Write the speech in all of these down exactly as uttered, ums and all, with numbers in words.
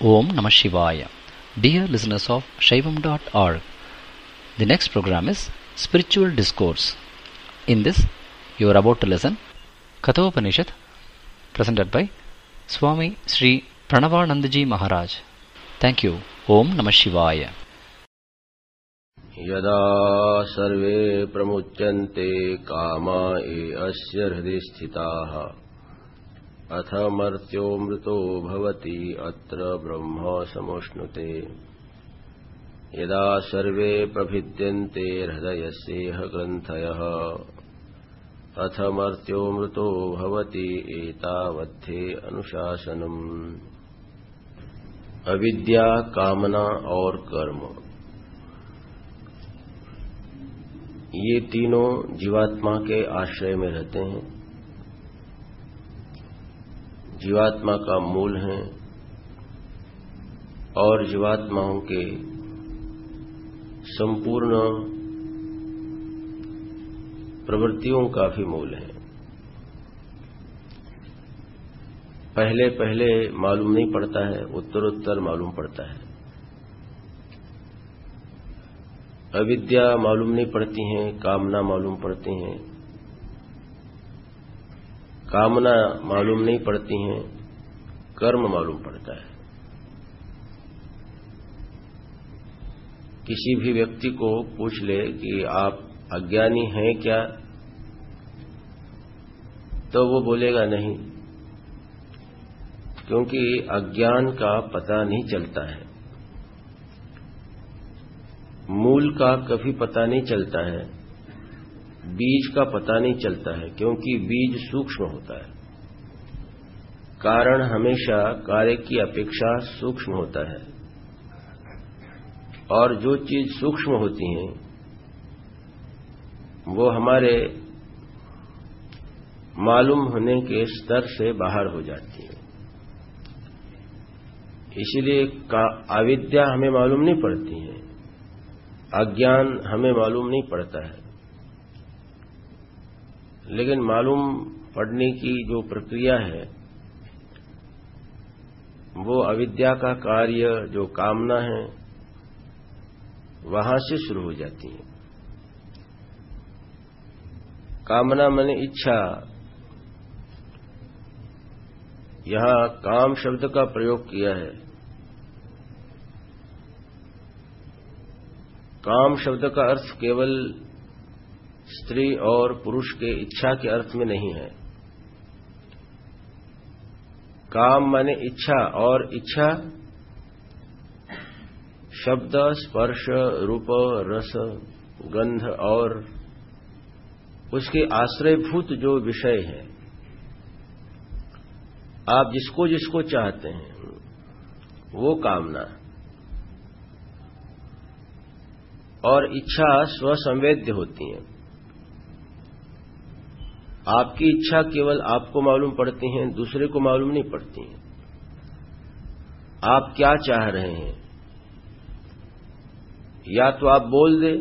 Om Namah Shivaya. Dear listeners of Shaivam dot org, the next program is Spiritual Discourse. In this, you are about to listen Kathopanishad, presented by Swami Sri Pranavanandaji Maharaj. Thank you. Om Namah Shivaya. यदा सर्वे प्रमुच्यन्ते कामा ये अस्य हृदि स्थिताः अथ मर्त्यो मृतो भवति अत्र ब्रह्म समुष्णुते यदा सर्वे प्रभिद्यन्ते हृदयस्येह ग्रन्थयः अथ मर्त्यो मृतो भवति एतावद्धे अनुशासनम्। अविद्या, कामना और कर्म, ये तीनों जीवात्मा के आश्रय में रहते हैं, जीवात्मा का मूल है और जीवात्माओं के संपूर्ण प्रवृत्तियों का भी मूल है। पहले पहले मालूम नहीं पड़ता है, उत्तरोत्तर मालूम पड़ता है। अविद्या मालूम नहीं पड़ती हैं, कामना मालूम पड़ती हैं, कामना मालूम नहीं पड़ती हैं, कर्म मालूम पड़ता है। किसी भी व्यक्ति को पूछ ले कि आप अज्ञानी हैं क्या, तो वो बोलेगा नहीं, क्योंकि अज्ञान का पता नहीं चलता है, मूल का कभी पता नहीं चलता है, बीज का पता नहीं चलता है, क्योंकि बीज सूक्ष्म होता है। कारण हमेशा कार्य की अपेक्षा सूक्ष्म होता है, और जो चीज सूक्ष्म होती हैं वो हमारे मालूम होने के स्तर से बाहर हो जाती है। इसलिए अविद्या हमें मालूम नहीं पड़ती है, अज्ञान हमें मालूम नहीं पड़ता है, लेकिन मालूम पड़ने की जो प्रक्रिया है वो अविद्या का कार्य जो कामना है वहां से शुरू हो जाती है। कामना माने इच्छा। यहां काम शब्द का प्रयोग किया है। काम शब्द का अर्थ केवल स्त्री और पुरुष के इच्छा के अर्थ में नहीं है। काम माने इच्छा, और इच्छा शब्द, स्पर्श, रूप, रस, गंध और उसके आश्रयभूत जो विषय है, आप जिसको जिसको चाहते हैं वो कामना। और इच्छा स्वसंवेद्य होती है। आपकी इच्छा केवल आपको मालूम पड़ती हैं, दूसरे को मालूम नहीं पड़ती हैं। आप क्या चाह रहे हैं, या तो आप बोल दे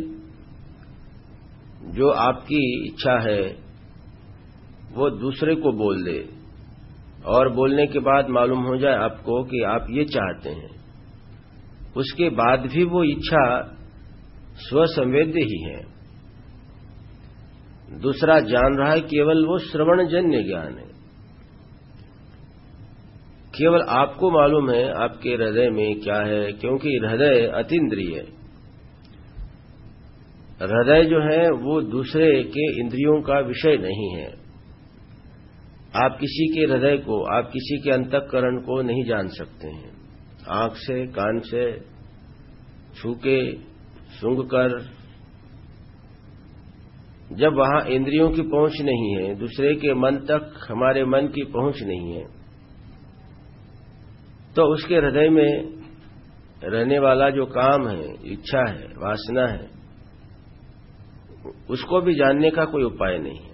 जो आपकी इच्छा है वो दूसरे को बोल दे, और बोलने के बाद मालूम हो जाए आपको कि आप ये चाहते हैं। उसके बाद भी वो इच्छा स्वसंवेद्य ही है। दूसरा जान रहा है, केवल वो श्रवणजन्य ज्ञान है। केवल आपको मालूम है आपके हृदय में क्या है, क्योंकि हृदय अतीन्द्रिय है। हृदय जो है वो दूसरे के इंद्रियों का विषय नहीं है। आप किसी के हृदय को, आप किसी के अंतःकरण को नहीं जान सकते हैं। आंख से, कान से, छू के, सूंघ कर, जब वहां इंद्रियों की पहुंच नहीं है, दूसरे के मन तक हमारे मन की पहुंच नहीं है, तो उसके हृदय में रहने वाला जो काम है, इच्छा है, वासना है, उसको भी जानने का कोई उपाय नहीं है।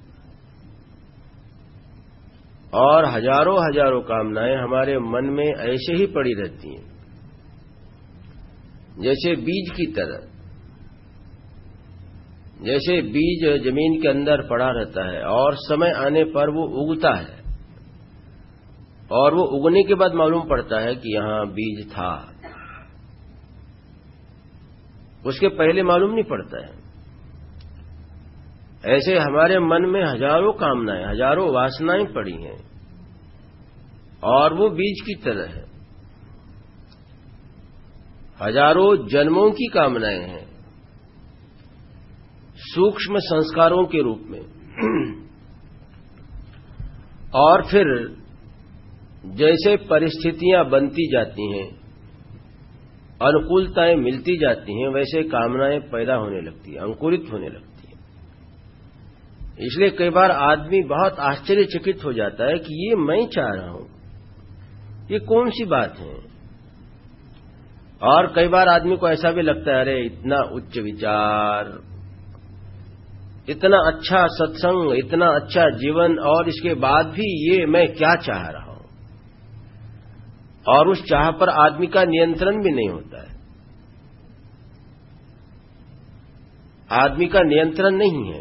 और हजारों हजारों कामनाएं हमारे मन में ऐसे ही पड़ी रहती हैं, जैसे बीज की तरह। जैसे बीज जमीन के अंदर पड़ा रहता है और समय आने पर वो उगता है, और वो उगने के बाद मालूम पड़ता है कि यहां बीज था, उसके पहले मालूम नहीं पड़ता है। ऐसे हमारे मन में हजारों कामनाएं, हजारों वासनाएं पड़ी हैं और वो बीज की तरह है। हजारों जन्मों की कामनाएं हैं सूक्ष्म संस्कारों के रूप में। और फिर जैसे परिस्थितियां बनती जाती हैं, अनुकूलताएं मिलती जाती हैं, वैसे कामनाएं पैदा होने लगती हैं, अंकुरित होने लगती हैं। इसलिए कई बार आदमी बहुत आश्चर्यचकित हो जाता है कि ये मैं चाह रहा हूं, ये कौन सी बात है। और कई बार आदमी को ऐसा भी लगता है, अरे इतना उच्च विचार, इतना अच्छा सत्संग, इतना अच्छा जीवन, और इसके बाद भी ये मैं क्या चाह रहा हूं। और उस चाह पर आदमी का नियंत्रण भी नहीं होता है, आदमी का नियंत्रण नहीं है।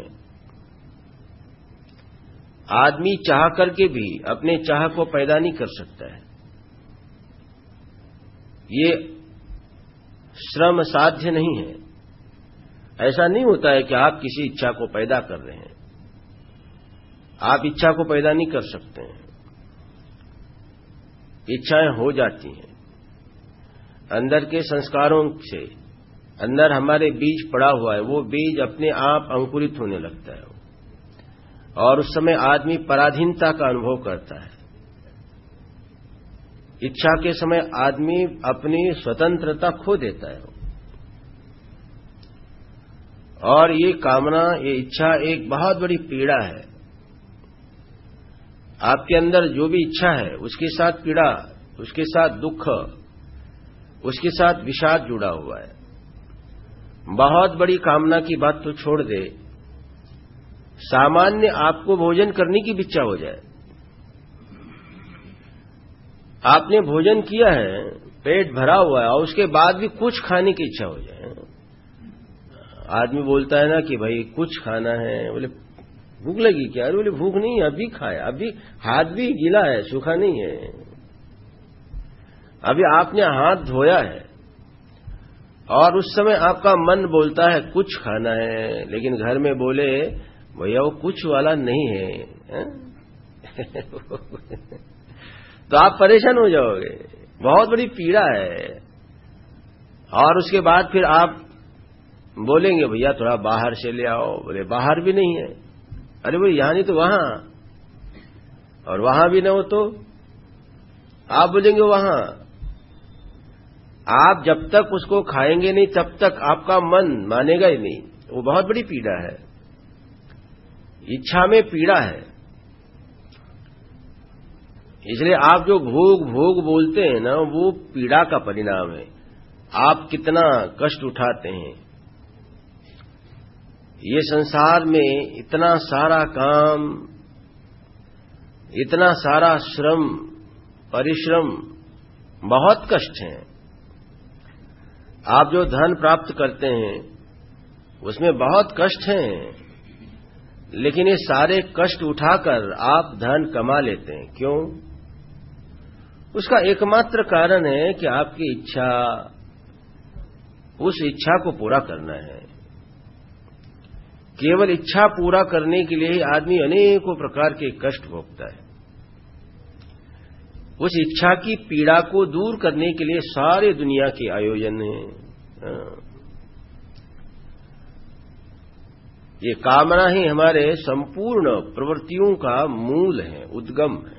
आदमी चाह करके भी अपने चाह को पैदा नहीं कर सकता है। ये श्रम साध्य नहीं है। ऐसा नहीं होता है कि आप किसी इच्छा को पैदा कर रहे हैं, आप इच्छा को पैदा नहीं कर सकते हैं। इच्छाएं हो जाती हैं अंदर के संस्कारों से। अंदर हमारे बीज पड़ा हुआ है, वो बीज अपने आप अंकुरित होने लगता है और उस समय आदमी पराधीनता का अनुभव करता है। इच्छा के समय आदमी अपनी स्वतंत्रता खो देता है। और ये कामना, ये इच्छा एक बहुत बड़ी पीड़ा है। आपके अंदर जो भी इच्छा है उसके साथ पीड़ा, उसके साथ दुख, उसके साथ विषाद जुड़ा हुआ है। बहुत बड़ी कामना की बात तो छोड़ दे, सामान्य आपको भोजन करने की भी इच्छा हो जाए। आपने भोजन किया है, पेट भरा हुआ है, और उसके बाद भी कुछ खाने की इच्छा हो जाए। आदमी बोलता है ना कि भाई कुछ खाना है, बोले भूख लगी क्या? अरे बोले भूख नहीं, अभी खाया, अभी हाथ भी गीला है, सूखा नहीं है, अभी आपने हाथ धोया है। और उस समय आपका मन बोलता है कुछ खाना है, लेकिन घर में बोले भैया वो कुछ वाला नहीं है, है? तो आप परेशान हो जाओगे, बहुत बड़ी पीड़ा है। और उसके बाद फिर आप बोलेंगे भैया थोड़ा बाहर से ले आओ, बोले बाहर भी नहीं है। अरे भाई यहां नहीं तो वहां, और वहां भी न हो तो आप बोलेंगे वहां। आप जब तक उसको खाएंगे नहीं तब तक आपका मन मानेगा ही नहीं। वो बहुत बड़ी पीड़ा है, इच्छा में पीड़ा है। इसलिए आप जो भोग भोग बोलते हैं ना, वो पीड़ा का परिणाम है। आप कितना कष्ट उठाते हैं। ये संसार में इतना सारा काम, इतना सारा श्रम, परिश्रम, बहुत कष्ट है। आप जो धन प्राप्त करते हैं उसमें बहुत कष्ट हैं, लेकिन ये सारे कष्ट उठाकर आप धन कमा लेते हैं। क्यों? उसका एकमात्र कारण है कि आपकी इच्छा, उस इच्छा को पूरा करना है। केवल इच्छा पूरा करने के लिए आदमी अनेकों प्रकार के कष्ट भोगता है। उस इच्छा की पीड़ा को दूर करने के लिए सारे दुनिया के आयोजन हैं। ये कामना ही हमारे संपूर्ण प्रवृत्तियों का मूल है, उद्गम है।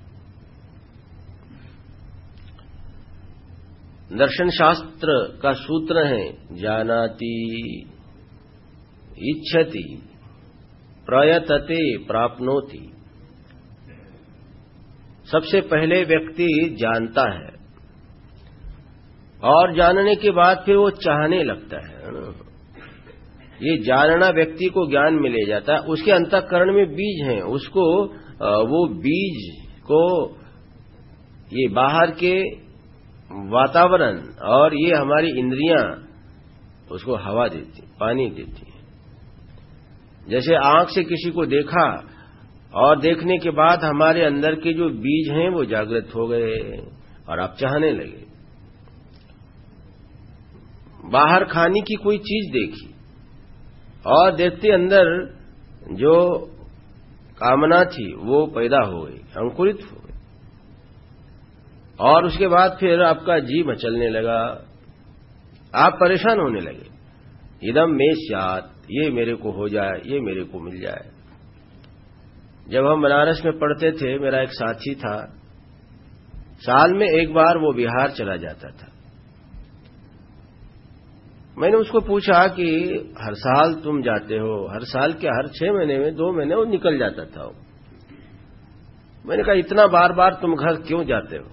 दर्शन शास्त्र का सूत्र है जानाति इच्छति प्रयतते प्राप्नोति। सबसे पहले व्यक्ति जानता है और जानने के बाद फिर वो चाहने लगता है। ये जानना व्यक्ति को ज्ञान में ले जाता है। उसके अंतःकरण में बीज हैं, उसको वो बीज को ये बाहर के वातावरण और ये हमारी इंद्रियां उसको हवा देती, पानी देती है। जैसे आंख से किसी को देखा और देखने के बाद हमारे अंदर के जो बीज हैं वो जागृत हो गए और आप चाहने लगे। बाहर खाने की कोई चीज देखी और देखते अंदर जो कामना थी वो पैदा हो गई, अंकुरित हो गई, और उसके बाद फिर आपका जी मचलने लगा, आप परेशान होने लगे, इदम में स्यात्, ये मेरे को हो जाए, ये मेरे को मिल जाए। जब हम बनारस में पढ़ते थे, मेरा एक साथी था, साल में एक बार वो बिहार चला जाता था। मैंने उसको पूछा कि हर साल तुम जाते हो, हर साल क्या, हर छह महीने में दो महीने वो निकल जाता था वो। मैंने कहा इतना बार बार तुम घर क्यों जाते हो?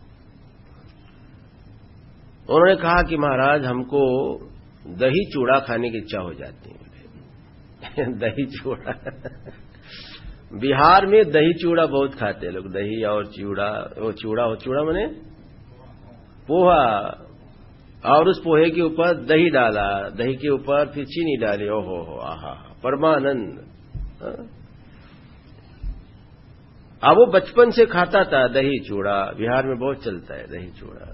उन्होंने कहा कि महाराज हमको दही चूड़ा खाने की इच्छा हो जाती है। दही चूड़ा बिहार में दही चूड़ा बहुत खाते हैं लोग, दही और चूड़ा, वो चूड़ा हो चूड़ा माने पोहा, और उस पोहे के ऊपर दही डाला, दही के ऊपर फिर चीनी डाली, ओहो हो आहा परमानंद। अब वो बचपन से खाता था दही चूड़ा, बिहार में बहुत चलता है दही चूड़ा।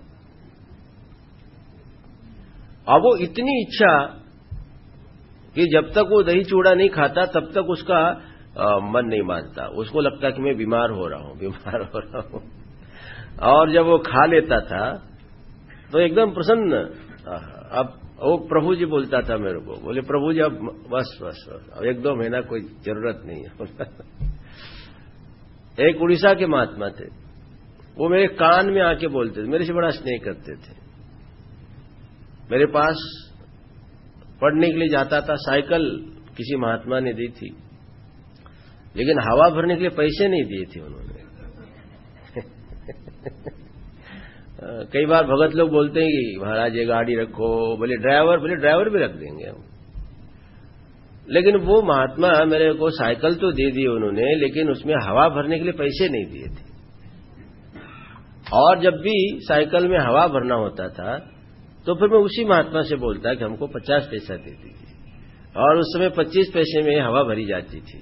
अब वो इतनी इच्छा कि जब तक वो दही चूड़ा नहीं खाता तब तक उसका आ, मन नहीं मानता, उसको लगता कि मैं बीमार हो रहा हूं, बीमार हो रहा हूं। और जब वो खा लेता था तो एकदम प्रसन्न। अब वो प्रभु जी बोलता था मेरे को, बोले प्रभु जी अब बस बस बस अब एक दो महीना कोई जरूरत नहीं है। एक उड़ीसा के महात्मा थे, वो मेरे कान में आके बोलते थे, मेरे से बड़ा स्नेह करते थे। मेरे पास पढ़ने के लिए जाता था, साइकिल किसी महात्मा ने दी थी, लेकिन हवा भरने के लिए पैसे नहीं दिए थे उन्होंने। कई बार भगत लोग बोलते हैं कि महाराज ये गाड़ी रखो, बोले ड्राइवर, बोले ड्राइवर भी रख देंगे हम। लेकिन वो महात्मा मेरे को साइकिल तो दे दी उन्होंने, लेकिन उसमें हवा भरने के लिए पैसे नहीं दिए थे। और जब भी साइकिल में हवा भरना होता था तो फिर मैं उसी महात्मा से बोलता कि हमको पचास पैसा दे दीजिए, और उस समय पच्चीस पैसे में हवा भरी जाती थी।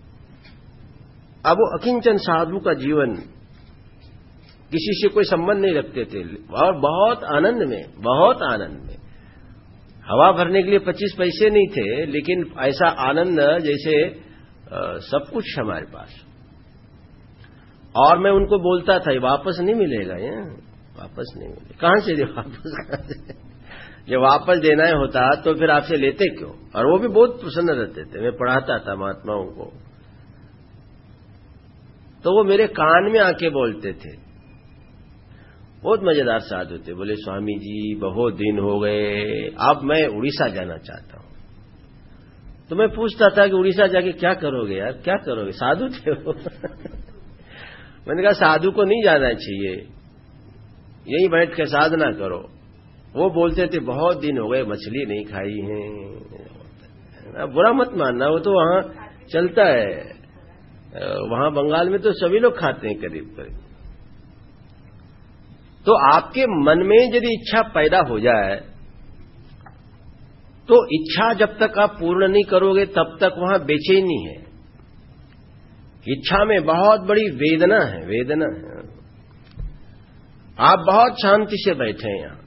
अब वो अकिंचन साधु का जीवन, किसी से कोई संबंध नहीं रखते थे, और बहुत आनंद में, बहुत आनंद में, हवा भरने के लिए पच्चीस पैसे नहीं थे, लेकिन ऐसा आनंद जैसे आ, सब कुछ हमारे पास। और मैं उनको बोलता था ये वापस नहीं मिलेगा, ये वापस नहीं मिलेगा। कहां से दे वापस, कहां से? ये वापस देना ही होता तो फिर आपसे लेते क्यों? और वो भी बहुत प्रसन्न रहते थे। मैं पढ़ाता था महात्माओं को, तो वो मेरे कान में आके बोलते थे, बहुत मजेदार साधु थे। बोले स्वामी जी बहुत दिन हो गए, अब मैं उड़ीसा जाना चाहता हूं। तो मैं पूछता था कि उड़ीसा जाके क्या करोगे यार, क्या करोगे? साधु थे वो। मैंने कहा साधु को नहीं जाना चाहिए, यहीं बैठ के साधना करो। वो बोलते थे बहुत दिन हो गए, मछली नहीं खाई है। बुरा मत मानना, वो तो वहां चलता है, वहां बंगाल में तो सभी लोग खाते हैं करीब करीब। तो आपके मन में यदि इच्छा पैदा हो जाए तो इच्छा जब तक आप पूर्ण नहीं करोगे तब तक वहां बेचैनी है। इच्छा में बहुत बड़ी वेदना है, वेदना है। आप बहुत शांति से बैठे हैं यहां,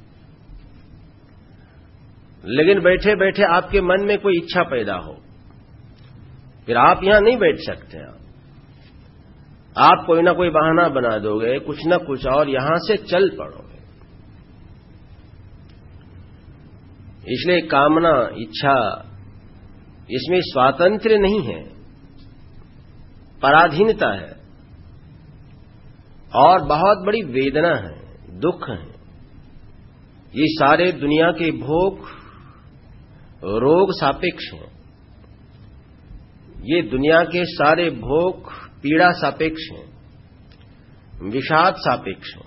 लेकिन बैठे बैठे आपके मन में कोई इच्छा पैदा हो, फिर आप यहां नहीं बैठ सकते। आप आप कोई ना कोई बहाना बना दोगे, कुछ ना कुछ, और यहां से चल पड़ोगे। इसलिए कामना, इच्छा, इसमें स्वातंत्र्य नहीं है, पराधीनता है, और बहुत बड़ी वेदना है, दुख है। ये सारे दुनिया के भोग रोग सापेक्ष हैं। ये दुनिया के सारे भोग पीड़ा सापेक्ष हैं, विषाद सापेक्ष हैं।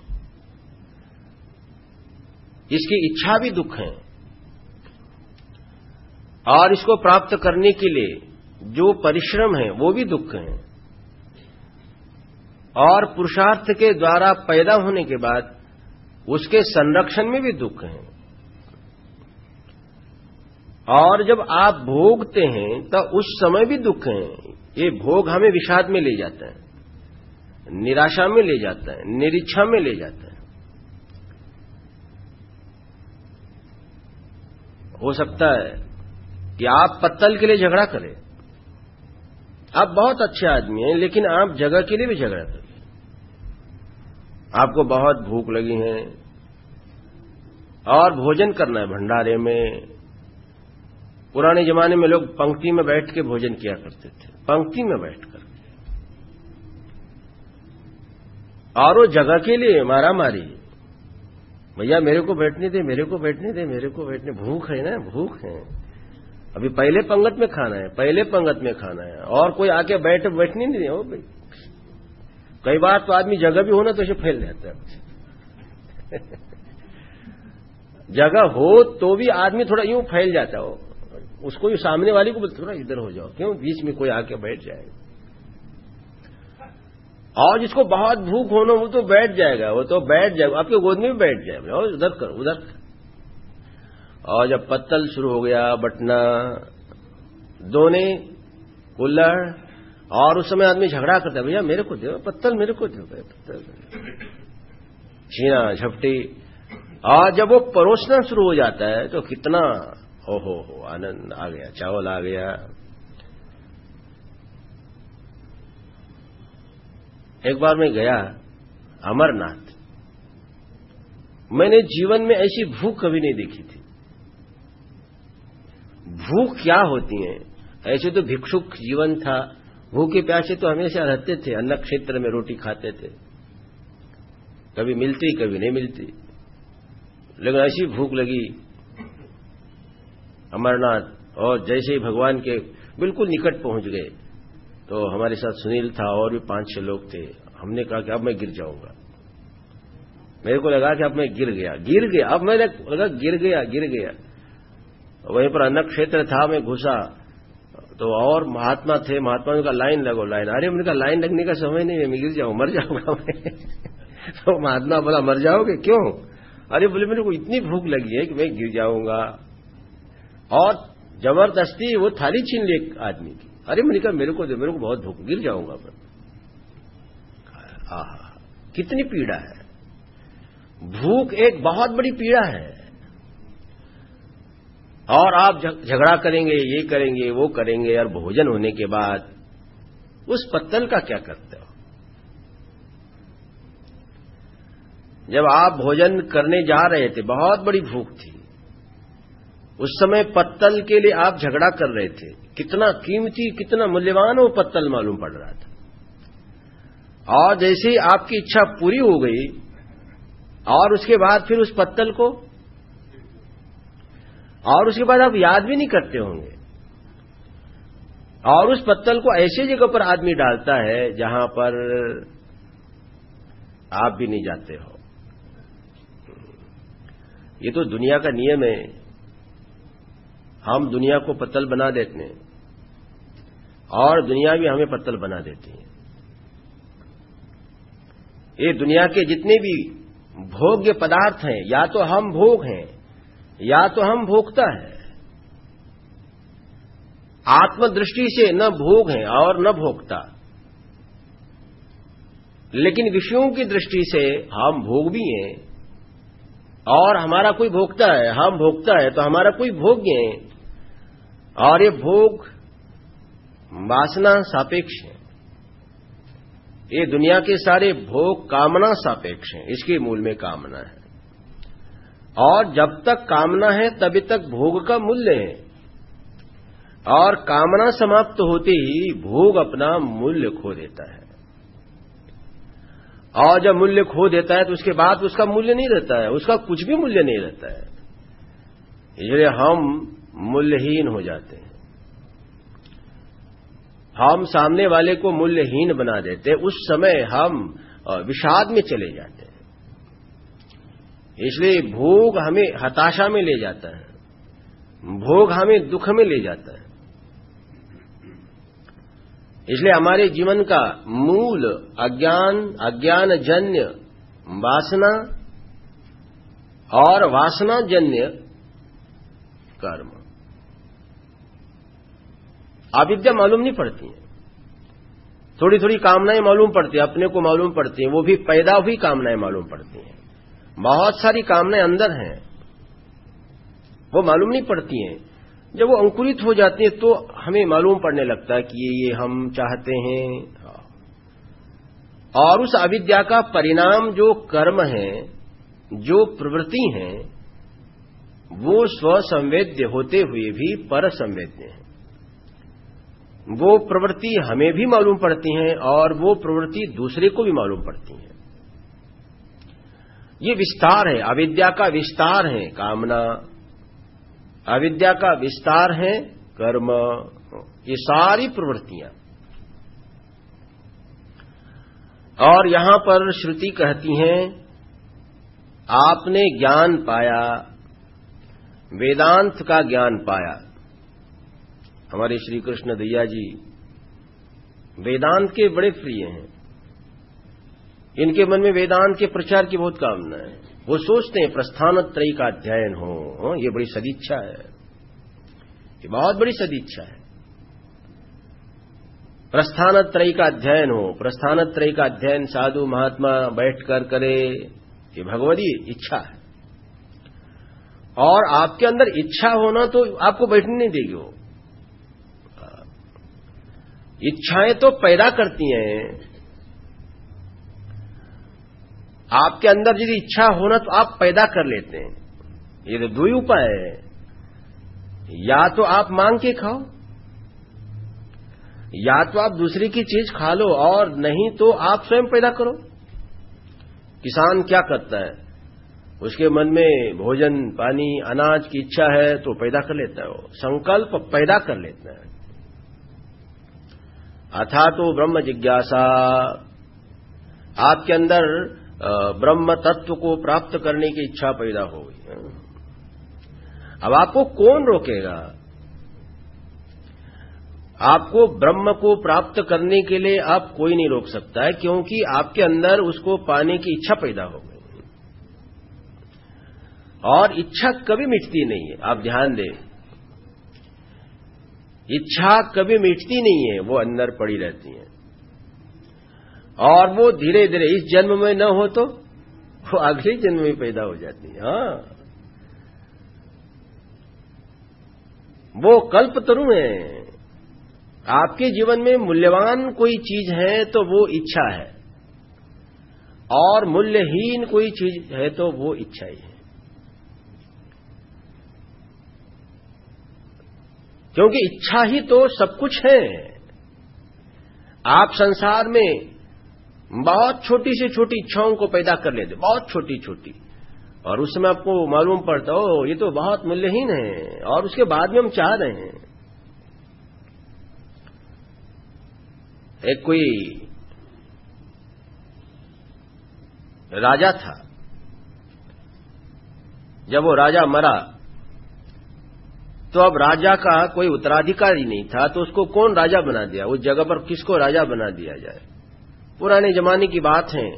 इसकी इच्छा भी दुख है, और इसको प्राप्त करने के लिए जो परिश्रम है वो भी दुख है, और पुरुषार्थ के द्वारा पैदा होने के बाद उसके संरक्षण में भी दुख है। और जब आप भोगते हैं तो उस समय भी दुख है। ये भोग हमें विषाद में ले जाता है, निराशा में ले जाता है, निरीक्षा में ले जाता है। हो सकता है कि आप पत्तल के लिए झगड़ा करें, आप बहुत अच्छे आदमी हैं, लेकिन आप जगह के लिए भी झगड़ा करें। आपको बहुत भूख लगी है और भोजन करना है भंडारे में। पुराने जमाने में लोग पंक्ति में बैठ के भोजन किया करते थे, पंक्ति में बैठकर, और वो जगह के लिए मारा मारी। भैया मेरे को बैठने दे, मेरे को बैठने दे, मेरे को बैठने, भूख है ना, भूख है, अभी पहले पंगत में खाना है, पहले पंगत में खाना है, और कोई आके बैठ बैठने नहीं दे। ओ भाई, कई बार तो आदमी जगह भी हो ना तो इसे फैल जाता है। जगह हो तो भी आदमी थोड़ा यूं फैल जाता हो, उसको सामने वाले को बोलते थोड़ा इधर हो जाओ, क्यों बीच में कोई आके बैठ जाएगा। और जिसको बहुत भूख होना वो तो बैठ जाएगा, वो तो बैठ जाएगा, आपके गोद में भी बैठ जाएगा, और उधर कर उधर कर। और जब पत्तल शुरू हो गया बटना, दोने, कुल्हड़, और उस समय आदमी झगड़ा करता है, भैया मेरे को दो पत्तल, मेरे को दो पत्तल, छीना झपटी। और जब वो परोसना शुरू हो जाता है तो कितना ओहो हो आनंद आ गया, चावल आ गया। एक बार मैं गया अमरनाथ, मैंने जीवन में ऐसी भूख कभी नहीं देखी थी। भूख क्या होती है, ऐसे तो भिक्षुक जीवन था, भूखे प्यासे तो हमेशा रहते थे, अन्न क्षेत्र में रोटी खाते थे, कभी मिलती कभी नहीं मिलती, लेकिन ऐसी भूख लगी अमरनाथ। और जैसे ही भगवान के बिल्कुल निकट पहुंच गए तो हमारे साथ सुनील था और भी पांच छह लोग थे। हमने कहा कि अब मैं गिर जाऊंगा, मेरे को लगा कि अब मैं गिर गया गिर गया अब मैंने लगा गिर गया गिर गया वहीं पर अन्न क्षेत्र था, मैं घुसा तो और महात्मा थे, महात्मा का लाइन लगो लाइन। अरे मैंने कहा लाइन लगने का समय नहीं है, मैं गिर जाऊं, मर जाऊंगा मैं। तो महात्मा बोला मर जाओगे, क्यों? अरे बोले मेरे को इतनी भूख लगी है कि मैं गिर जाऊंगा। और जबरदस्ती वो थाली छीन ली एक आदमी की। अरे मैंने कहा मेरे को दे, मेरे को बहुत भूख, गिर जाऊंगा मैं। आहा, कितनी पीड़ा है, भूख एक बहुत बड़ी पीड़ा है। और आप झगड़ा करेंगे, ये करेंगे वो करेंगे, और भोजन होने के बाद उस पत्तल का क्या करते हो? जब आप भोजन करने जा रहे थे, बहुत बड़ी भूख थी, उस समय पत्तल के लिए आप झगड़ा कर रहे थे, कितना कीमती कितना मूल्यवान वो पत्तल मालूम पड़ रहा था। और जैसे ही आपकी इच्छा पूरी हो गई और उसके बाद फिर उस पत्तल को, और उसके बाद आप याद भी नहीं करते होंगे, और उस पत्तल को ऐसे जगह पर आदमी डालता है जहां पर आप भी नहीं जाते हो। ये तो दुनिया का नियम है, हम दुनिया को पत्तल बना देते हैं और दुनिया भी हमें पत्तल बना देती है। ये दुनिया के जितने भी भोग्य पदार्थ हैं, या तो हम भोग हैं या तो हम भोक्ता है। आत्मदृष्टि से न भोग हैं और न भोक्ता, लेकिन विषयों की दृष्टि से हम भोग भी हैं और हमारा कोई भोक्ता है। हम भोक्ता है तो हमारा कोई भोग्य है, और ये भोग वासना सापेक्ष है। ये दुनिया के सारे भोग कामना सापेक्ष हैं, इसके मूल में कामना है, और जब तक कामना है तभी तक भोग का मूल्य है, और कामना समाप्त होते ही भोग अपना मूल्य खो देता है। और जब मूल्य खो देता है तो उसके बाद उसका मूल्य नहीं रहता है, उसका कुछ भी मूल्य नहीं रहता है, इसलिए हम मूल्यहीन हो जाते हैं। हम सामने वाले को मूल्यहीन बना देते हैं, उस समय हम विषाद में चले जाते हैं। इसलिए भोग हमें हताशा में ले जाता है, भोग हमें दुख में ले जाता है। इसलिए हमारे जीवन का मूल अज्ञान, अज्ञानजन्य वासना और वासनाजन्य कर्म। अविद्या मालूम नहीं पड़ती है, थोड़ी थोड़ी कामनाएं मालूम पड़ती हैं, अपने को मालूम पड़ती हैं, वो भी पैदा हुई कामनाएं मालूम पड़ती हैं। बहुत सारी कामनाएं अंदर हैं, वो मालूम नहीं पड़ती हैं। जब वो अंकुरित हो जाती हैं तो हमें मालूम पड़ने लगता है कि ये ये हम चाहते हैं। और उस अविद्या का परिणाम जो कर्म है, जो प्रवृत्ति है, वो स्वसंवेद्य होते हुए भी पर संवेद्य है। वो प्रवृत्ति हमें भी मालूम पड़ती हैं और वो प्रवृत्ति दूसरे को भी मालूम पड़ती है। ये विस्तार है, अविद्या का विस्तार है कामना, अविद्या का विस्तार है कर्म, ये सारी प्रवृत्तियां। और यहां पर श्रुति कहती हैं आपने ज्ञान पाया, वेदांत का ज्ञान पाया। हमारे श्री कृष्ण दैया जी वेदांत के बड़े प्रिय हैं, इनके मन में वेदांत के प्रचार की बहुत कामना है। वो सोचते हैं प्रस्थानत्रयी का अध्ययन हो, ये बड़ी सदिच्छा है, ये बहुत बड़ी सदिच्छा है। प्रस्थानत्रयी का अध्ययन हो, प्रस्थानत्रयी का अध्ययन साधु महात्मा बैठकर करे, ये भगवती इच्छा है। और आपके अंदर इच्छा होना तो आपको बैठने नहीं देगी। वो इच्छाएं तो पैदा करती हैं। आपके अंदर यदि इच्छा होना तो आप पैदा कर लेते हैं। ये तो दो ही उपाय है, या तो आप मांग के खाओ, या तो आप दूसरे की चीज खा लो, और नहीं तो आप स्वयं पैदा करो। किसान क्या करता है, उसके मन में भोजन पानी अनाज की इच्छा है तो पैदा कर लेता है, वो संकल्प पैदा कर लेता है। अथा तो ब्रह्म जिज्ञासा, आपके अंदर ब्रह्म तत्व को प्राप्त करने की इच्छा पैदा हो गई। अब आपको कौन रोकेगा? आपको ब्रह्म को प्राप्त करने के लिए आप कोई नहीं रोक सकता है, क्योंकि आपके अंदर उसको पाने की इच्छा पैदा हो गई। और इच्छा कभी मिटती नहीं है, आप ध्यान दें, इच्छा कभी मिटती नहीं है, वो अंदर पड़ी रहती है। और वो धीरे धीरे इस जन्म में न हो तो वो अगले जन्म में पैदा हो जाती है। हाँ, वो कल्पतरु है। आपके जीवन में मूल्यवान कोई चीज है तो वो इच्छा है, और मूल्यहीन कोई चीज है तो वो इच्छा ही है। क्योंकि इच्छा ही तो सब कुछ है। आप संसार में बहुत छोटी से छोटी इच्छाओं को पैदा कर लेते, बहुत छोटी छोटी, और उस समय आपको मालूम पड़ता हो ये तो बहुत मूल्यहीन है, और उसके बाद में हम चाह रहे हैं। एक कोई राजा था, जब वो राजा मरा तो अब राजा का कोई उत्तराधिकारी नहीं था, तो उसको कौन राजा बना दिया, उस जगह पर किसको राजा बना दिया जाए। पुराने जमाने की बात है,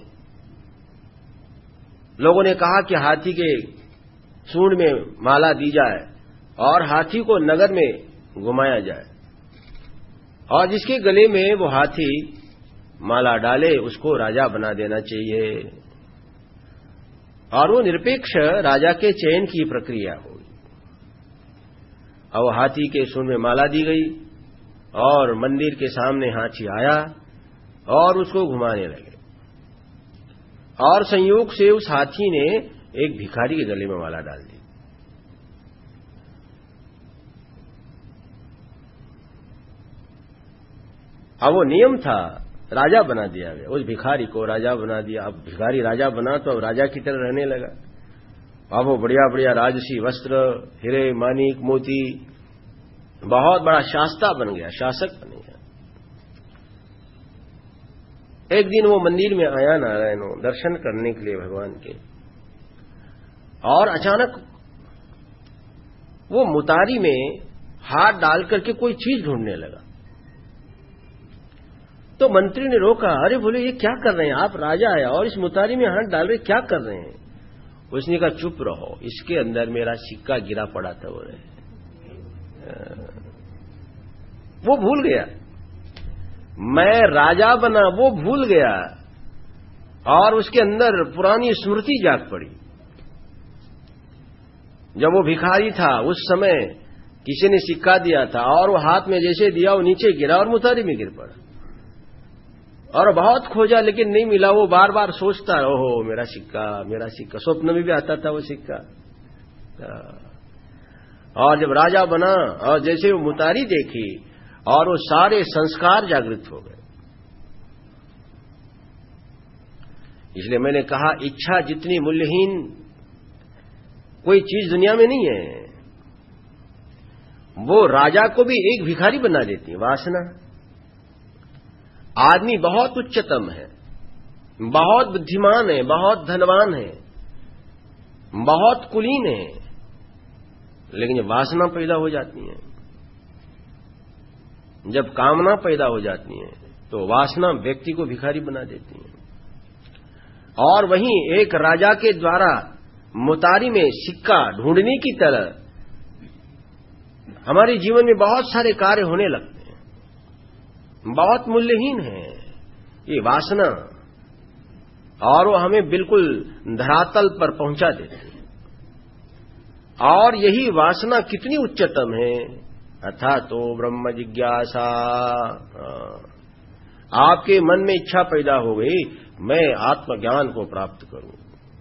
लोगों ने कहा कि हाथी के सूंड में माला दी जाए और हाथी को नगर में घुमाया जाए, और जिसके गले में वो हाथी माला डाले उसको राजा बना देना चाहिए। और वो निरपेक्ष राजा के चयन की प्रक्रिया हुई। अब हाथी के सूंड में माला दी गई और मंदिर के सामने हाथी आया और उसको घुमाने लगे, और संयोग से उस हाथी ने एक भिखारी के गले में माला डाल दी। अब वो नियम था, राजा बना दिया गया, उस भिखारी को राजा बना दिया। अब भिखारी राजा बना तो अब राजा की तरह रहने लगा। अब वो बढ़िया बढ़िया राजसी वस्त्र, हीरे मानिक मोती, बहुत बड़ा शास्ता बन गया, शासक बन गया। एक दिन वो मंदिर में आया नारायण दर्शन करने के लिए भगवान के, और अचानक वो मुतारी में हाथ डाल करके कोई चीज ढूंढने लगा। तो मंत्री ने रोका, अरे बोले ये क्या कर रहे हैं आप, राजा है और इस मुतारी में हाथ डाल रहे, क्या कर रहे हैं? उसने कहा चुप रहो, इसके अंदर मेरा सिक्का गिरा पड़ा था। वो वो भूल गया, मैं राजा बना वो भूल गया और उसके अंदर पुरानी स्मृति जाग पड़ी। जब वो भिखारी था उस समय किसी ने सिक्का दिया था और वो हाथ में जैसे दिया वो नीचे गिरा और मुतारी में गिर पड़ा और बहुत खोजा लेकिन नहीं मिला। वो बार बार सोचता, ओहो मेरा सिक्का मेरा सिक्का, स्वप्न में भी आता था वो सिक्का। और जब राजा बना और जैसे वो मुतारी देखी और वो सारे संस्कार जागृत हो गए। इसलिए मैंने कहा इच्छा जितनी मूल्यहीन कोई चीज दुनिया में नहीं है, वो राजा को भी एक भिखारी बना देती है। वासना। आदमी बहुत उच्चतम है, बहुत बुद्धिमान है, बहुत धनवान है, बहुत कुलीन है, लेकिन जब वासना पैदा हो जाती है, जब कामना पैदा हो जाती है, तो वासना व्यक्ति को भिखारी बना देती है। और वहीं एक राजा के द्वारा मुतारी में सिक्का ढूंढने की तरह हमारे जीवन में बहुत सारे कार्य होने लगते हैं, बहुत मूल्यहीन है ये वासना, और वो हमें बिल्कुल धरातल पर पहुंचा देती है। और यही वासना कितनी उच्चतम है, अथा तो ब्रह्म जिज्ञासा। आपके मन में इच्छा पैदा हो गई मैं आत्मज्ञान को प्राप्त करूं,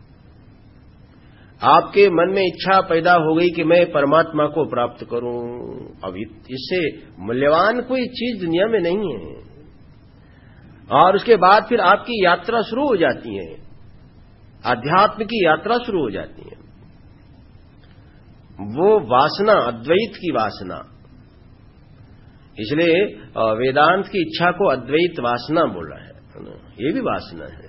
आपके मन में इच्छा पैदा हो गई कि मैं परमात्मा को प्राप्त करूं। अब इससे मूल्यवान कोई चीज दुनिया में नहीं है। और उसके बाद फिर आपकी यात्रा शुरू हो जाती है, अध्यात्म की यात्रा शुरू हो जाती है। वो वासना अद्वैत की वासना, इसलिए वेदांत की इच्छा को अद्वैत वासना बोला है, ये भी वासना है।